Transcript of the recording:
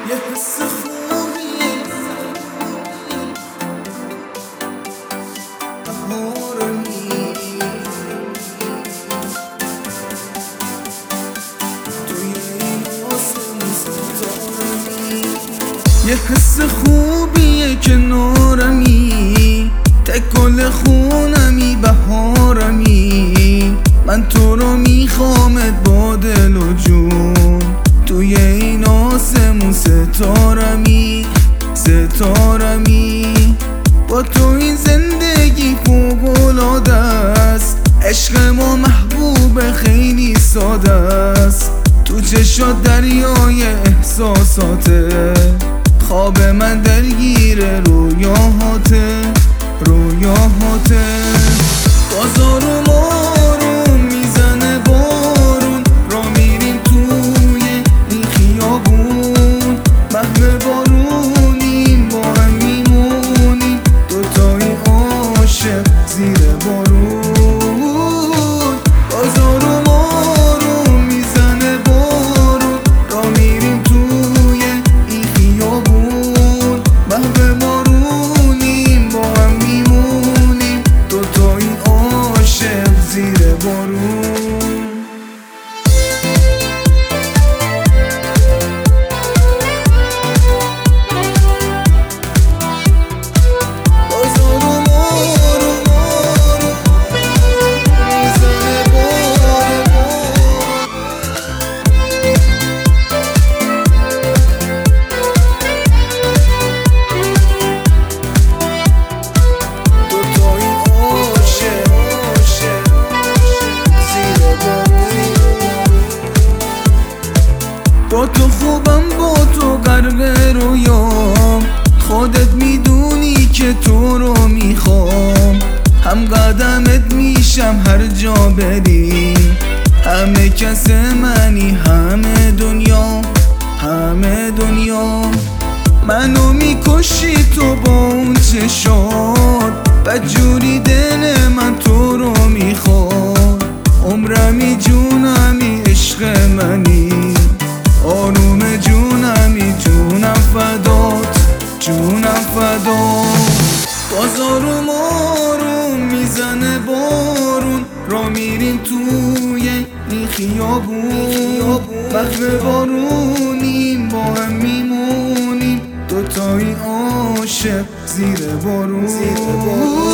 یه حس خوبیه بهارمی توی این آسمون ستارمی یه حس خوبیه کنارمی تکل خونمی بهارمی من تو رو میخوامت با دل و جون توی این آسمون ستارمی با تو این زندگی فوق‌العاده است عشق ما محبوب خیلی ساده است تو چشات دریای احساساته خواب من درگیر رویاهاته بازار و مارون میزنه بارون را میریم توی این خیابون محو بارونیم با هم میمونیم دوتایی عاشق زیر بارون بازار و مارون میزنه بارون را میریم توی این خیابون محو بارونیم با هم میمونیم دوتایی عاشق زیر بارون با تو خوبم با تو غرق رویام خودت میدونی که تو رو میخوام هم قدمت میشم هر جا بری همه کس منی همه دنیا منو میکشی تو با اون چشات بدجوری دل من تو رو میخواد عمرمی جونمی عشق منی آروم جونمی جونم فدات بازار و مارون میزنه بارون را میریم توی این خیابون محو بارونیم با هم میمونیم دوتایی عاشق زیر بارون